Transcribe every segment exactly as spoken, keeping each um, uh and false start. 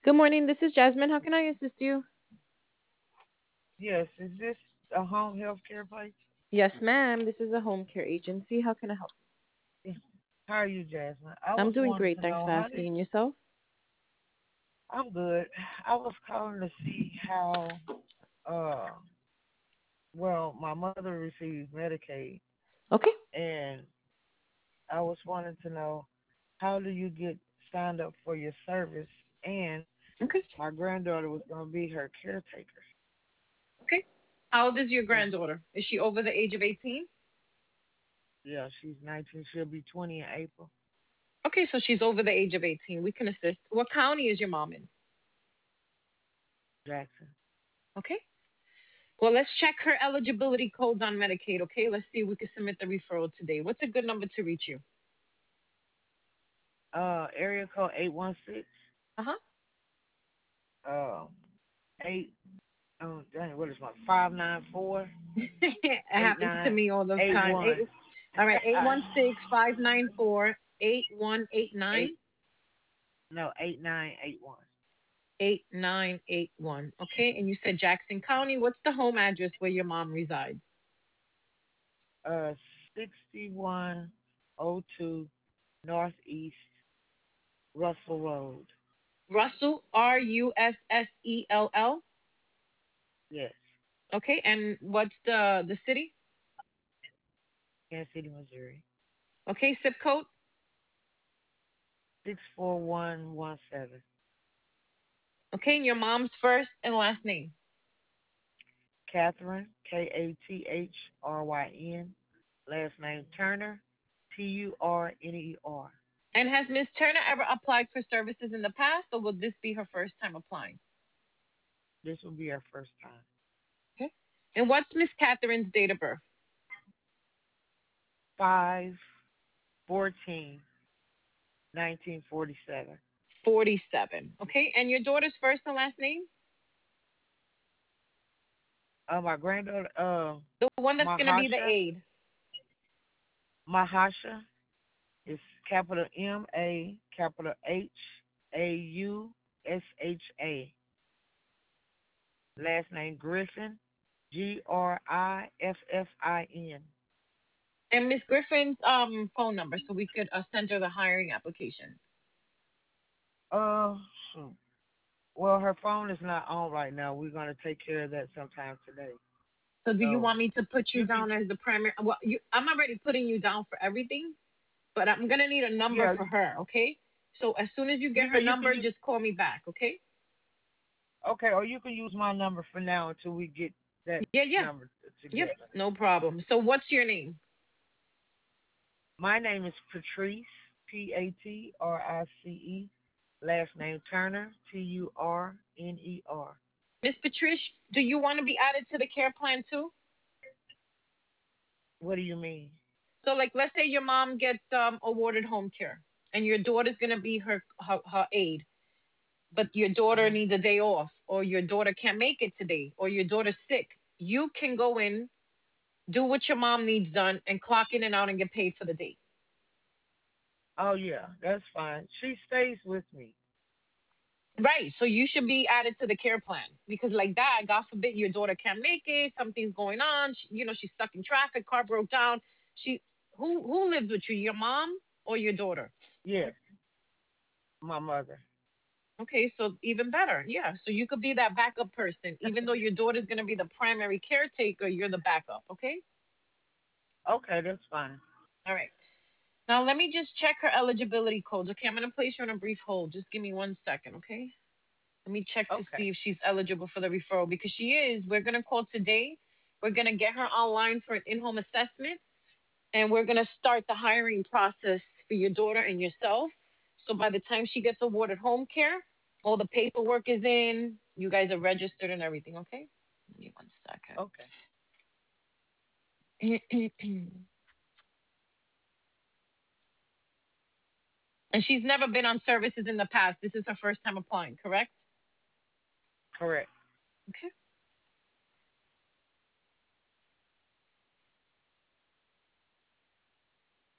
Good morning. This is Jasmine. How can I assist you? Yes, is this a home health care place? Yes, ma'am. This is a home care agency. How can I help you? Yeah. How are you, Jasmine? I I'm was doing wanting great. to Thanks know for how did asking. And yourself? I'm good. I was calling to see how uh well my mother receives Medicaid, Okay. and I was wanting to know how do you get signed up for your service, and Okay. my granddaughter was going to be her caretaker. Okay. How old is your Yeah, granddaughter? Is she over the age of eighteen? yeah, she's nineteen. She'll be twenty in April. Okay, so she's over the age of eighteen. We can assist. What county is your mom in? Jackson. Okay. Well, let's check her eligibility codes on Medicaid. Okay. Let's see if we can submit the referral today. What's a good number to reach you? Uh, area code eight one six. Uh huh. Uh, eight. Oh, dang, what is my five nine four It eight happens to nine me all the eight time. one. Eight, all right. Eight one six five nine four eight one eight nine. Eight no eight nine eight one. eight nine eight one. Okay. And you said Jackson County. What's the home address where your mom resides? Uh, sixty one oh two Northeast Russell Road. Russell, R U S S E L L. Yes, Okay. And what's the the city? Kansas City, Missouri. Okay. Zip code. Six four one one seven. Okay. And your mom's first and last name. Catherine K A T H R Y N. Last name Turner T U R N E R. And has Miss Turner ever applied for services in the past, or will this be her first time applying? This will be our first time. Okay. And what's Miss Catherine's date of birth? Five fourteen nineteen forty seven. forty-seven. Okay. And your daughter's first and last name? Uh, my granddaughter, uh, The one that's going to be the Mahasha, aide. Mahasha is capital M A capital H A U S H A. Last name Griffin, G R I F F I N. And Miss Griffin's um phone number so we could uh, send her the hiring application. Uh, shoot. Well, her phone is not on right now. We're gonna take care of that sometime today. So do you So want me to put you you can, down as the primary? Well, you, I'm already putting you down for everything, but I'm gonna need a number yeah, for her. Okay. So as soon as you get yeah, her you can number, use. just call me back. Okay. Okay, or you can use my number for now until we get that Yeah. Yeah. number t- Yep. together. No problem. So what's your name? My name is Patrice, P A T R I C E. Last name Turner, T U R N E R. Miss Patrice, do you want to be added to the care plan too? What do you mean? So like, let's say your mom gets um awarded home care, and your daughter's gonna be her her, her aide, but your daughter Uh-huh. needs a day off, or your daughter can't make it today, or your daughter's sick, you can go in, do what your mom needs done, and clock in and out and get paid for the day. Oh yeah, that's fine. She stays with me. Right. So you should be added to the care plan because, like that, God forbid your daughter can't make it, something's going on. She, you know, she's stuck in traffic, car broke down. She, who, who lives with you, your mom or your daughter? Yes, my mother. Okay, so even better. Yeah. So you could be that backup person. Even though your daughter's going to be the primary caretaker, you're the backup. Okay. Okay, that's fine. All right. Now let me just check her eligibility codes. Okay. I'm going to place you on a brief hold. Just give me one second. Okay. Let me check to Okay, see if she's eligible for the referral because she is. We're going to call today. We're going to get her online for an in home assessment and we're going to start the hiring process for your daughter and yourself. So by the time she gets awarded home care, all the paperwork is in, you guys are registered and everything, okay? Give me one okay. second. And she's never been on services in the past. This is her first time applying, correct? Correct. Okay.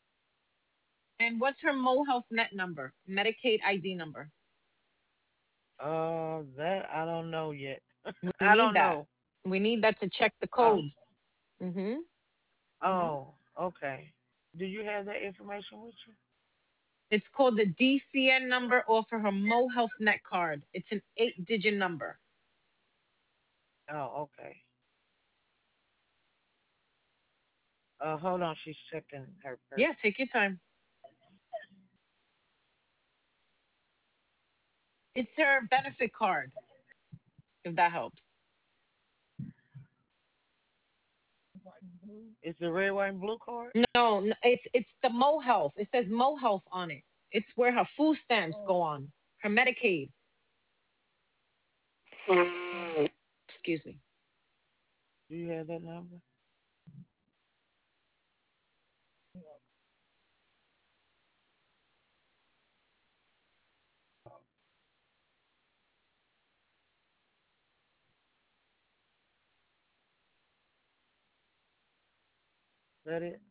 And what's her Mo Health Net number, Medicaid I D number? Uh, that I don't know yet. We I need don't that. know. We need that to check the Uh, code. Mm-hmm. oh, okay. Do you have that information with you? It's called the D C N number off of her Mo Health Net card. It's an eight digit number. Oh, okay. Uh, hold on. She's checking her purse. Yeah, take your time. It's her benefit card, if that helps. Is the red, white, and blue card? No, n- it's it's the Mo Health. It says Mo Health on it. It's where her food stamps go on. Her Medicaid. Excuse me. Do you have that number? Is that it?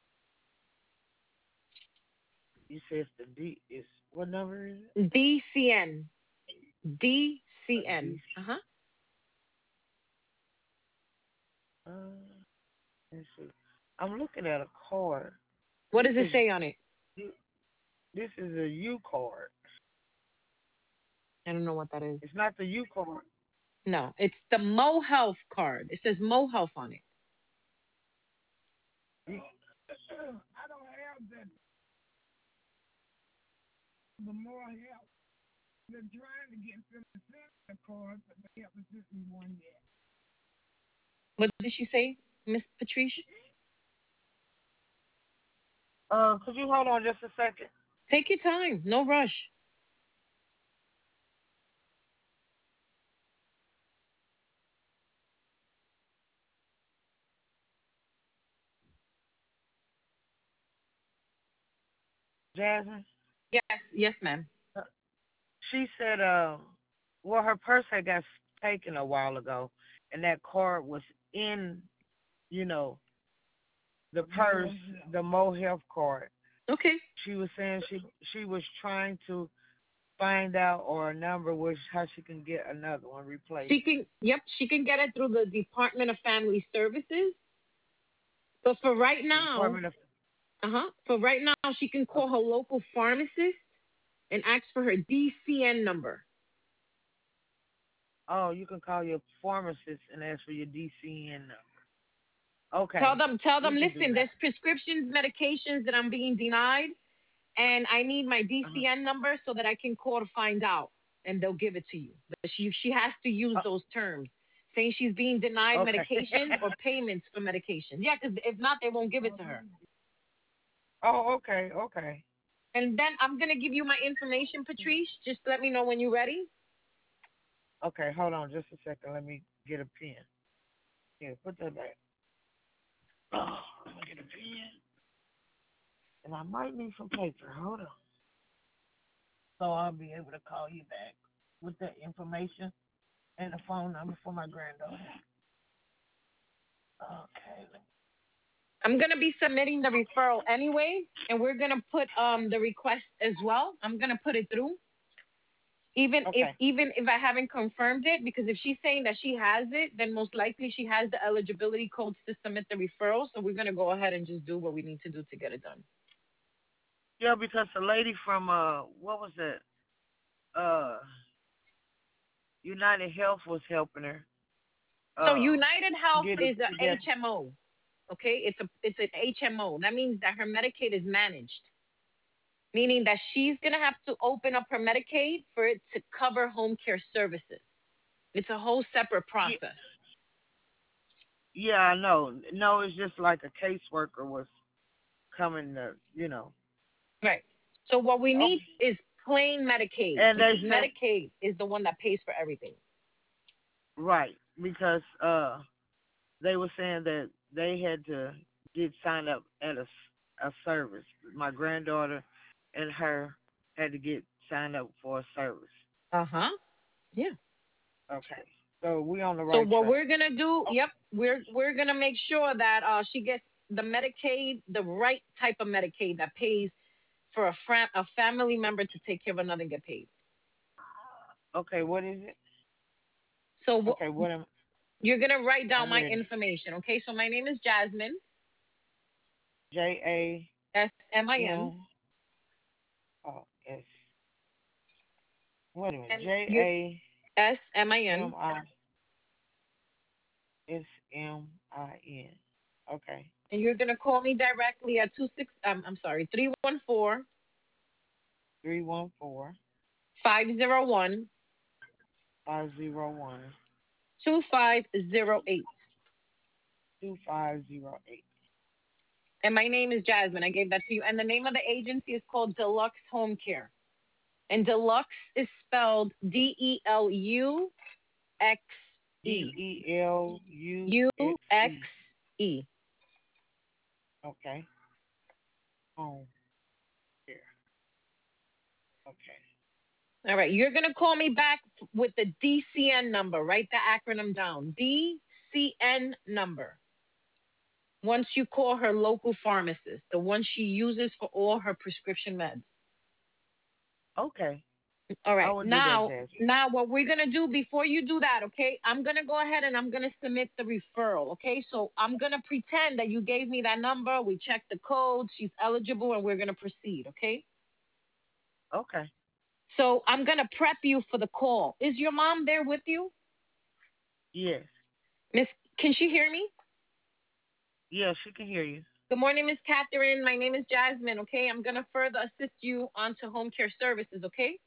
You said it's the D. Is what number is it? D C N. A D. D C N. Uh-huh. Uh, let's see. I'm looking at a card. What This does it is say on it? this is a U card. I don't know what that is. It's not the U card. No, it's the Mo Health card. It says Mo Health on it. You- I don't have that. The more help. They're trying to get them to send the card, but they haven't sent me one yet. What did she say, Miss Patrice? Uh, could you hold on just a second? Take your time. No rush. Jasmine? Yes, yes, ma'am. Uh, She said, uh, well, her purse had got taken a while ago, and that card was in, you know, the purse, the Mo Health card. Okay. She was saying she she was trying to find out or a number which how she can get another one replaced. She can, yep, she can get it through the Department of Family Services. But for right The now, Department of uh-huh, for right now, she can call okay. her local pharmacist and ask for her D C N number. Oh, you can call your pharmacist and ask for your D C N number. Tell Okay, them, tell we them, can do listen, that. there's prescriptions, medications that I'm being denied, and I need my Uh-huh. D C N number so that I can call to find out, and they'll give it to you. But she she has to use Uh, those terms, saying she's being denied okay. medications or payments for medications. Yeah, because if not, they won't give it to her. Oh, okay, okay. And then I'm gonna give you my information, Patrice. Just let me know when you're ready. Okay, hold on just a second. Let me get a pen. Here, put that back. Oh, let me get a pen. And I might need some paper. Hold on. So I'll be able to call you back with that information and the phone number for my granddaughter. Okay. I'm gonna be submitting the referral anyway, and we're gonna put um the request as well. I'm gonna put it through, even if Okay. even if I haven't confirmed it, because if she's saying that she has it, then most likely she has the eligibility codes to submit the referral. So we're gonna go ahead and just do what we need to do to get it done. Yeah, because the lady from uh what was it? Uh United Health was helping her So uh United Health get it is a together. H M O. Okay, it's a it's an H M O. That means that her Medicaid is managed, meaning that she's gonna have to open up her Medicaid for it to cover home care services. It's a whole separate Yeah, process. yeah, I know. No, it's just like a caseworker was coming to, you know. Right. So what we Oh, need is plain Medicaid and they because said Medicaid is the one that pays for everything. right because uh they were saying that they had to get signed up at a, a service. My granddaughter and her had to get signed up for a service. Uh huh. Yeah. Okay, so we on the So right what track. we're gonna do, Oh, yep, we're we're gonna make sure that uh, she gets the Medicaid, the right type of Medicaid that pays for a fam- a family member to take care of another and get paid. Okay, what is it? So wh- Okay, what am you're gonna write down I'm my ready. information, okay? So my name is Jasmine, J A S M I N, M O S. Wait a minute. and J you A S M I M N, I S M I N. Okay. and you're gonna call me directly at two six. Um, I'm sorry, three one four Three one four five zero one five zero one two five zero eight. two five zero eight. And my name is Jasmine. I gave that to you. And the name of the agency is called Deluxe Home Care. And Deluxe is spelled D E L U X D E. E L U U X E. X E. Okay. Home care. Okay. All right. You're going to call me back f- with the D C N number. Write the acronym down. D C N number. Once you call her local pharmacist, the one she uses for all her prescription meds. Okay. All I right. will do that, Now, Jasmine. now what we're going to do before you do that, okay? I'm going to go ahead and I'm going to submit the referral, okay? So I'm going to pretend that you gave me that number. We checked the code. She's eligible and we're going to proceed, okay? Okay. So I'm going to prep you for the call. Is your mom there with you? Yes. Miss, can she hear me? Yes, she can hear you. Good morning, Miss Catherine. My name is Jasmine, okay? I'm going to further assist you onto home care services, okay?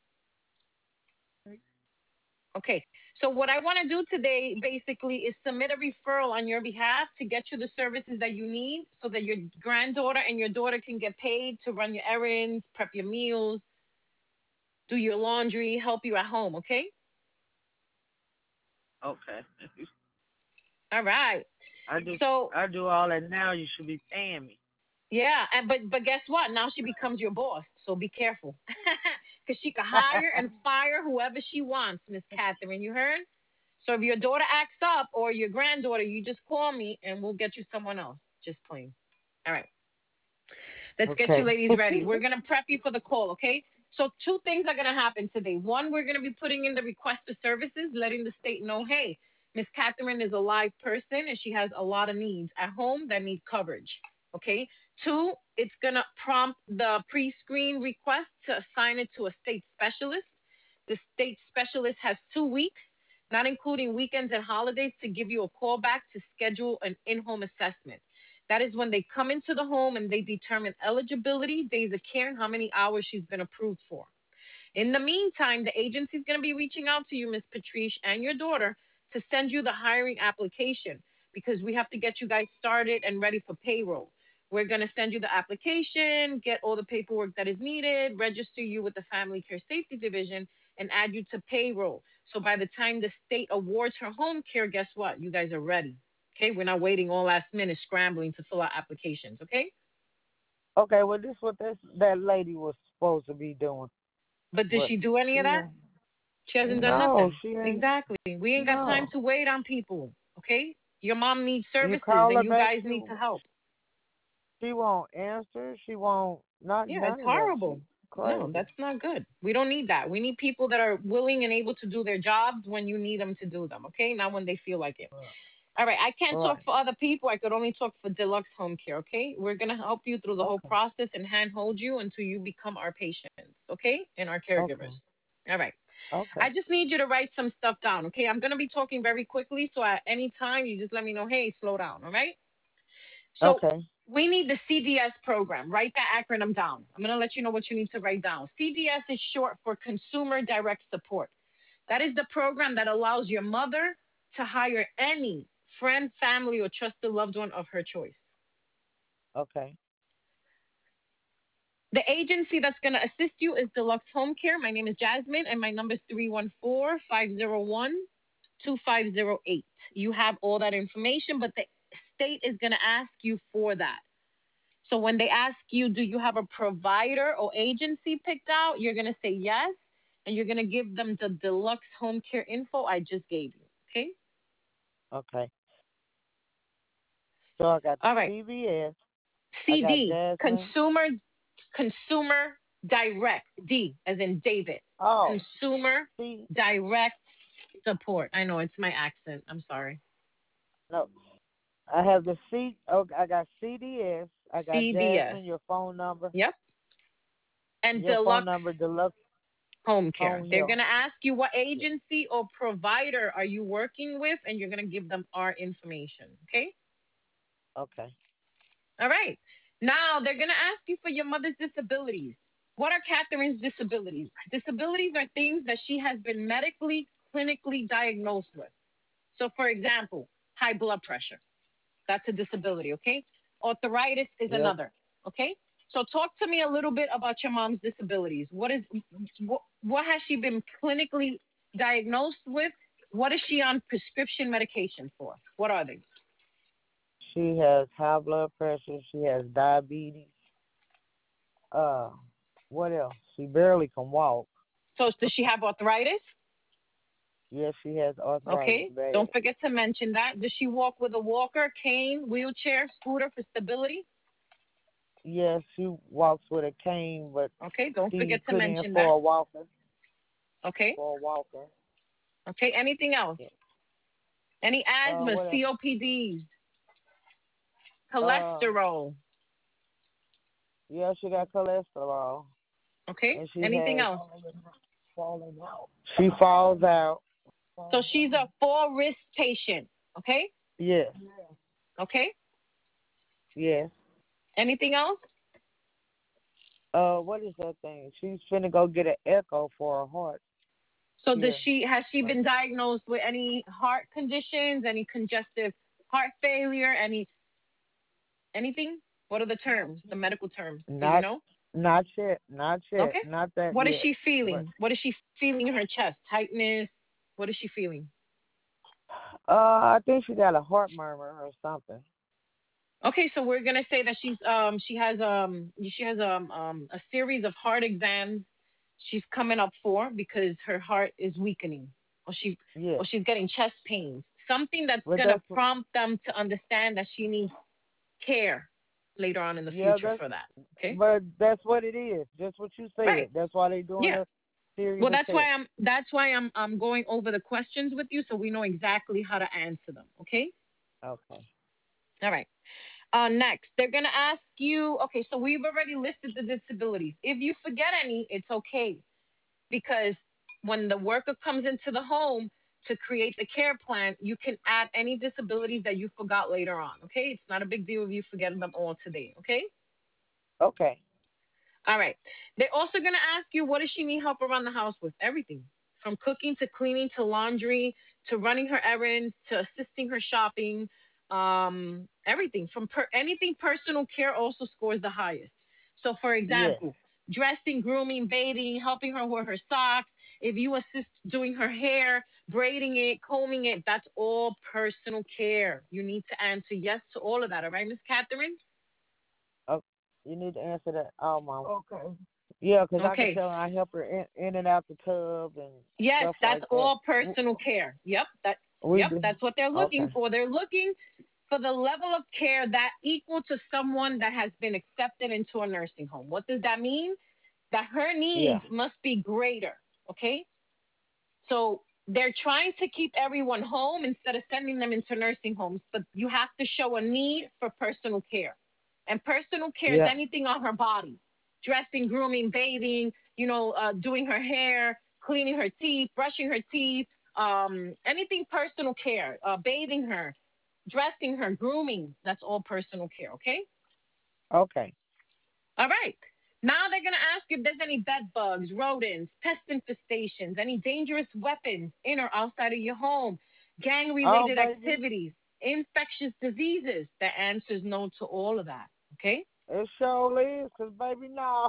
Okay. So what I want to do today basically is submit a referral on your behalf to get you the services that you need so that your granddaughter and your daughter can get paid to run your errands, prep your meals, do your laundry, help you at home, okay? Okay. All right. I do So, I do all that now. You should be paying me. yeah, and but but guess what? Now she becomes your boss. So be careful. Cuz she can hire and fire whoever she wants, Miss Catherine, you heard? So if your daughter acts up or your granddaughter, you just call me and we'll get you someone else. Just plain. All right. Let's get you Okay. ladies ready. We're going to prep you for the call, okay? So, two things are going to happen today. One, we're going to be putting in the request for services, letting the state know, hey, Miss Catherine is a live person and she has a lot of needs at home that need coverage, okay? Two, it's going to prompt the pre screen request to assign it to a state specialist. The state specialist has two weeks, not including weekends and holidays, to give you a call back to schedule an in home assessment. That is when they come into the home and they determine eligibility, days of care, and how many hours she's been approved for. In the meantime, the agency is going to be reaching out to you, Miss Patrice, and your daughter to send you the hiring application because we have to get you guys started and ready for payroll. We're going to send you the application, get all the paperwork that is needed, register you with the Family Care Safety Division, and add you to payroll. So by the time the state awards her home care, guess what? You guys are ready. Okay, we're not waiting all last minute scrambling to fill out applications. Okay, Okay, well this what this that lady was supposed to be doing. but did But she do any of she that? uh, She hasn't done no, nothing. she ain't Exactly. We ain't got time no. to wait on people. Okay, your mom needs You services, call and her you back, guys she need to help. she won't answer. She won't not Yeah, none it's of that. She horrible. No, crazy. that's not good. We don't need that. We need people that are willing and able to do their jobs when you need them to do them. Okay, not when they feel like it. All right, I can't talk Right. for other people. I could only talk for Deluxe Home Care. Okay, we're gonna help you through the whole Okay. process and handhold you until you become our patients. Okay, and our Okay. caregivers. All right. Okay. I just need you to write some stuff down. Okay, I'm gonna be talking very quickly, so at any time you just let me know. Hey, slow down. All right. So Okay. we need the C D S program. Write that acronym down. I'm gonna let you know what you need to write down. C D S is short for Consumer Direct Support. That is the program that allows your mother to hire any friend, family, or trusted loved one of her choice. Okay. The agency that's going to assist you is Deluxe Home Care. My name is Jasmine, and my number is three one four, five zero one, two five zero eight. You have all that information, but the state is going to ask you for that. So when they ask you, do you have a provider or agency picked out? You're going to say yes, and you're going to give them the Deluxe Home Care info I just gave you. Okay. Okay. So I got All right. C B S. I got C D, Jasmine. consumer consumer Direct, D as in David. Oh, Consumer see, Direct Support. I know it's my accent. I'm sorry. no, I have the C. Oh, I got C D S. I got Jasmine. C D S. Your phone number. Yep. And Your phone number. Deluxe Deluxe Home Care. home. They're Yeah. going to ask you what Yeah. agency or provider are you working with, and you're going to give them our information. Okay. Okay. All right. Now they're going to ask you for your mother's disabilities. What are Catherine's disabilities? Disabilities are things that she has been medically, clinically diagnosed with. So, for example, high blood pressure. That's a disability, okay? Arthritis is Yep. another, okay? So, talk to me a little bit about your mom's disabilities. What is what, what has she been clinically diagnosed with? What is she on prescription medication for? What are they? She has high blood pressure. She has diabetes. Uh, what else? She barely can walk. So, does she have arthritis? Yes, she has arthritis Okay. bad. Don't forget to mention that. Does she walk with a walker, cane, wheelchair, scooter for stability? Yes, she walks with a cane, but Okay. Don't she forget to put in mention for that. a walker. Okay. For a walker. Okay. Anything Yeah. else? Any Uh, asthma, what else? C O P Ds, Uh, cholesterol? yeah, she got cholesterol, Okay. and she Anything has. else? She falls out. So she's a full risk patient. Okay. Yes, Okay. yes. Anything else? Uh, what is that thing? She's finna go get an echo for her heart So does here. she has she Like, been diagnosed with any heart conditions, any congestive heart failure, any anything? What are the terms, the medical terms? Do you not, know? not yet, not yet, Okay. not that What is yet. she But feeling? What is she feeling in her chest? Tightness? What is she feeling? uh, I think she got a heart murmur or something. Okay, so we're gonna say that she's um she has um she has um um a series of heart exams she's coming up for because her heart is weakening, or she or Yes, she's getting chest pains. Something that's but gonna that's prompt them to understand that she needs care later on in the yeah, future that's for that. Okay, but that's what it is. Just what you right? said. That's why they doing Yeah. a series Well, of that's why tests. I'm that's why I'm I'm going over the questions with you so we know exactly how to answer them. Okay. Okay. All right. Uh, next, they're going to ask you. Okay, so we've already listed the disabilities. If you forget any, it's okay because when the worker comes into the home to create the care plan, you can add any disabilities that you forgot later on. Okay, it's not a big deal if you forget them all today. Okay. Okay. All right. They're also going to ask you, what does she need help around the house with? Everything from cooking to cleaning to laundry to running her errands to assisting her shopping. Um, everything from per- anything personal care also scores the highest. So, for Yes. example, dressing, grooming, bathing, helping her with her socks. If you assist doing her hair, braiding it, combing it, that's all personal care. You need to answer yes to all of that. All right, Miss Catherine? Oh, you need to answer that. Oh, mom. Okay. Yeah, 'cause I can Okay. tell her I help her in, in and out the tub and stuff Yes, that's like that. all personal care. Yep, that We yep, do. that's what they're looking Okay. for. They're looking for the level of care that equal to someone that has been accepted into a nursing home. What does that mean? That her Yeah. needs must be greater, okay? So they're trying to keep everyone home instead of sending them into nursing homes, but you have to show a need for personal care. And personal care is Yeah. anything on her body: dressing, grooming, bathing, you know, uh, doing her hair, cleaning her teeth, brushing her teeth, um, anything personal care, uh, bathing her, dressing her, grooming. That's all personal care, okay? Okay. All right. Now they're going to ask you if there's any bed bugs, rodents, pest infestations, any dangerous weapons in or outside of your home, gang Oh, related baby. activities, infectious diseases. The answer is no to all of that. Okay. It surely is, 'cause baby, no.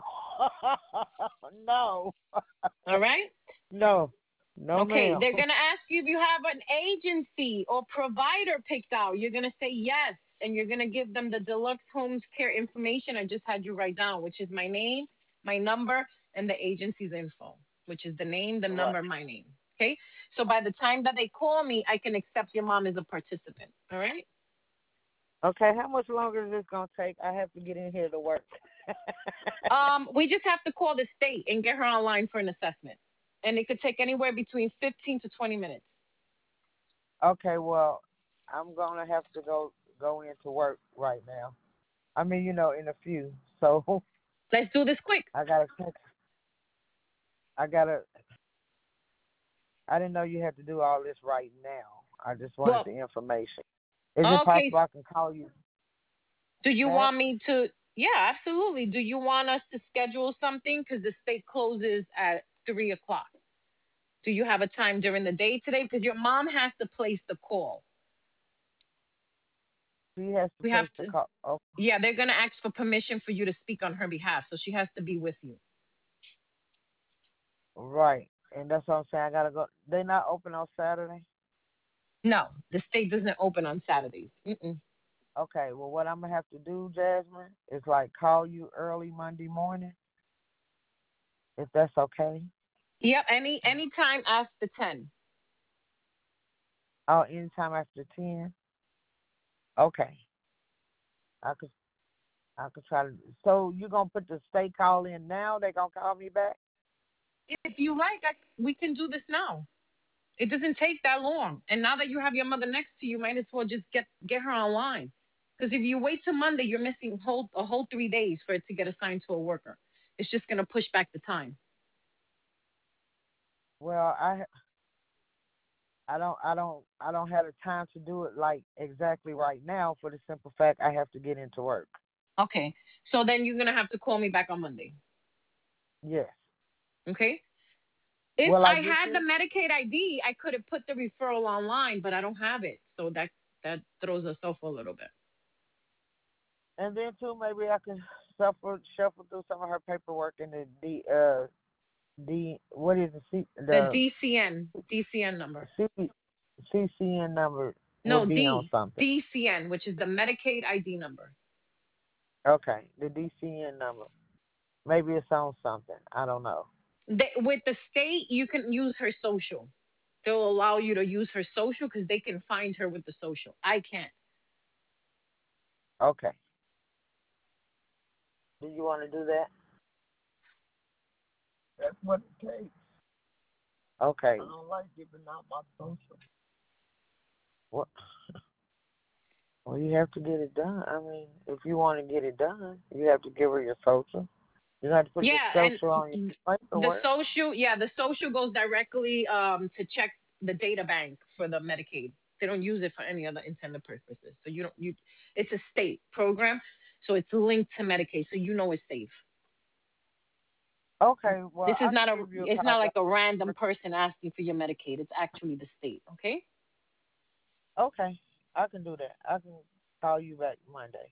No. All right. No. No, Okay. ma'am. They're going to ask you if you have an agency or provider picked out. You're going to say yes. And you're going to give them the Deluxe Homes Care information I just had you write down, which is my name, my number, and the agency's info, which is the name, the Right. number, my name. Okay. So by the time that they call me, I can accept your mom as a participant. All right. Okay, how much longer is this going to take? I have to get in here to work. Um, we just have to call the state and get her online for an assessment. And it could take anywhere between fifteen to twenty minutes. Okay, well, I'm gonna have to go go into work right now. I mean, you know, in a few. So Let's do this quick. I gotta text. I gotta. I didn't know you had to do all this right now. I just wanted Well, the information. Is it okay. possible s- I can call you Do you back? want me to? Yeah, absolutely. Do you want us to schedule something? Because the state closes at three o'clock. Do you have a time during the day today? Because your mom has to place the call. She has to We place have the to. call. Oh, Yeah, they're going to ask for permission for you to speak on her behalf. So she has to be with you. right. And that's what I'm saying. I gotta go. They not open on Saturday. No, the state doesn't open on Saturdays. Mm-mm. Okay. Well, what I'm gonna have to do, Jasmine, is like call you early Monday morning, if that's okay. Yep, any any time after ten. Oh, anytime after ten. Okay. I could I could try to. So you gonna put the state call in now? They gonna call me back? If you like, I, we can do this now. It doesn't take that long. And now that you have your mother next to you, might as well just get get her online. Because if you wait till Monday, you're missing whole a whole three days for it to get assigned to a worker. It's just gonna push back the time. Well, I I don't I don't I don't have the time to do it like exactly right now for the simple fact I have to get into work. Okay. So then you're gonna have to call me back on Monday. Yes. Okay. If Will I I get had the you? Medicaid I D, I could have put the referral online, but I don't have it. So that that throws us off a little bit. And then too, maybe I can shuffle shuffle through some of her paperwork in the D uh D what is the C The the D C N, D C N number. C C C N number will No, be on D, something. D C N, which is the Medicaid I D number. Okay, the D C N number. Maybe it's on something. I don't know. They, with the state, you can use her social. They'll allow you to use her social because they can find her with the social. I can't. Okay. Do you want to do that? That's what it takes. Okay. I don't like giving out my social. What? Well, you have to get it done. I mean, if you want to get it done, you have to give her your social. You have to put your Yeah, social on and your the paperwork. social, yeah, the social goes directly um, to check the data bank for the Medicaid. They don't use it for any other intended purposes. So you don't you it's a state program, so it's linked to Medicaid, so you know it's safe. Okay. Well, This is I not can a give you a it's call not back. like a random person asking for your Medicaid. It's actually the state, okay? Okay. I can do that. I can call you back Monday.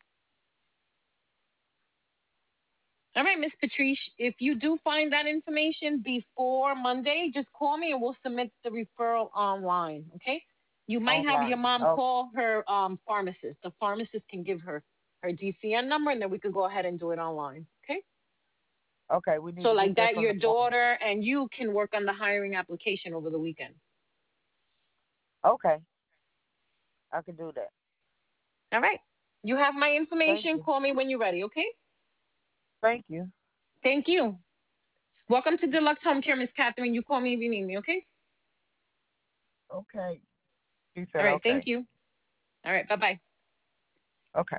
All right, Miss Patrice, if you do find that information before Monday, just call me and we'll submit the referral online. Okay. You might have your Online. mom Oh, call her um, pharmacist. The pharmacist can give her her D C N number and then we could go ahead and do it online. Okay. okay. We need So, to like get that that, from your the pharmacy. daughter and you can work on the hiring application over the weekend. Okay. I can do that. All right. You have my Thank information. you. Call me when you're ready. Okay. Thank you. Thank you. Welcome to Deluxe Home Care, Miss Catherine. You call me if you need me. Okay. Okay. He All said right. Thank okay. you. All right. Bye bye.